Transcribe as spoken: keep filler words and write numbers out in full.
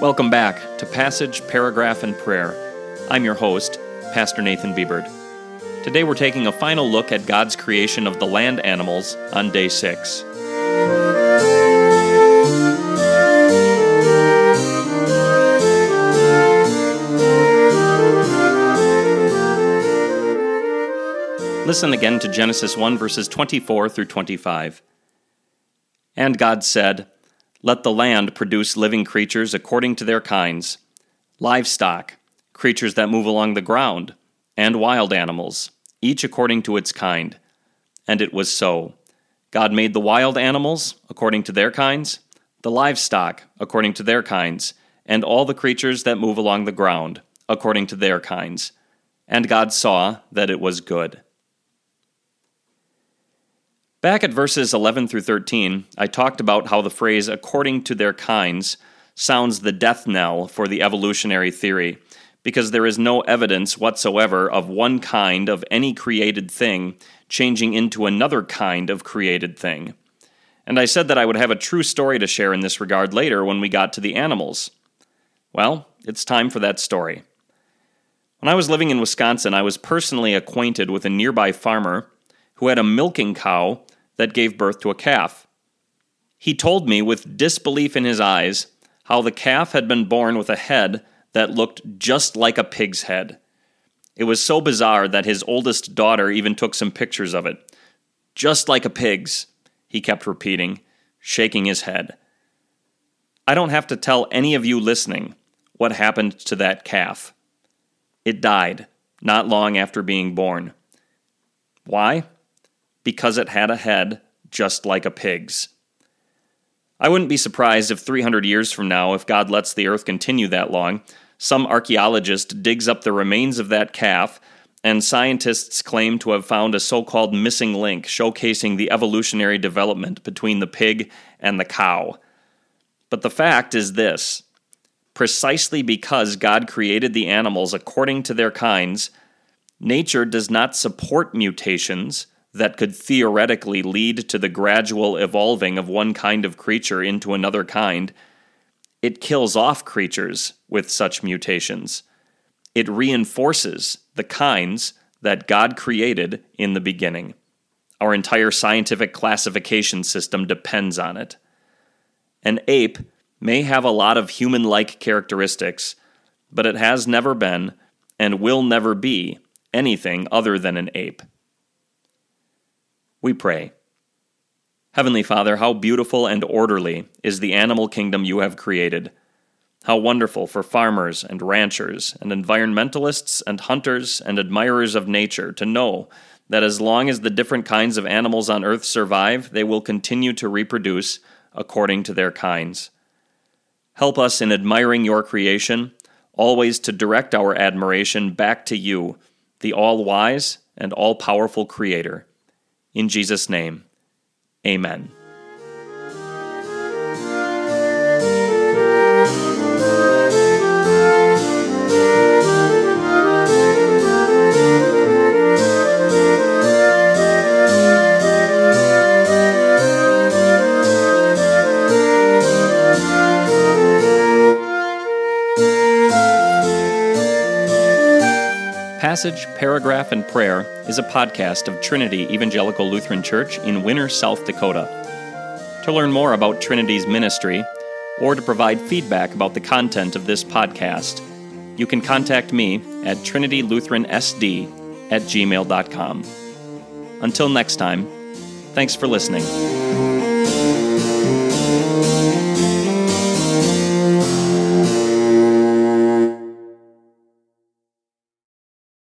Welcome back to Passage, Paragraph, and Prayer. I'm your host, Pastor Nathan Biebert. Today we're taking a final look at God's creation of the land animals on day six. Listen again to Genesis one, verses twenty-four through twenty-five. And God said, "Let the land produce living creatures according to their kinds, livestock, creatures that move along the ground, and wild animals, each according to its kind." And it was so. God made the wild animals according to their kinds, the livestock according to their kinds, and all the creatures that move along the ground according to their kinds. And God saw that it was good. Back at verses eleven through thirteen, I talked about how the phrase "according to their kinds" sounds the death knell for the evolutionary theory, because there is no evidence whatsoever of one kind of any created thing changing into another kind of created thing. And I said that I would have a true story to share in this regard later when we got to the animals. Well, it's time for that story. When I was living in Wisconsin, I was personally acquainted with a nearby farmer who had a milking cow that gave birth to a calf. He told me with disbelief in his eyes how the calf had been born with a head that looked just like a pig's head. It was so bizarre that his oldest daughter even took some pictures of it. "Just like a pig's," he kept repeating, shaking his head. I don't have to tell any of you listening what happened to that calf. It died not long after being born. Why? Because it had a head just like a pig's. I wouldn't be surprised if three hundred years from now, if God lets the earth continue that long, some archaeologist digs up the remains of that calf, and scientists claim to have found a so-called missing link showcasing the evolutionary development between the pig and the cow. But the fact is this: precisely because God created the animals according to their kinds, nature does not support mutations that could theoretically lead to the gradual evolving of one kind of creature into another kind. It kills off creatures with such mutations. It reinforces the kinds that God created in the beginning. Our entire scientific classification system depends on it. An ape may have a lot of human-like characteristics, but it has never been, and will never be, anything other than an ape. We pray. Heavenly Father, how beautiful and orderly is the animal kingdom you have created. How wonderful for farmers and ranchers and environmentalists and hunters and admirers of nature to know that as long as the different kinds of animals on earth survive, they will continue to reproduce according to their kinds. Help us in admiring your creation, always to direct our admiration back to you, the all-wise and all-powerful Creator. In Jesus' name, amen. Passage, Paragraph, and Prayer is a podcast of Trinity Evangelical Lutheran Church in Winner, South Dakota. To learn more about Trinity's ministry, or to provide feedback about the content of this podcast, you can contact me at trinitylutheransd at gmail dot com. Until next time, thanks for listening.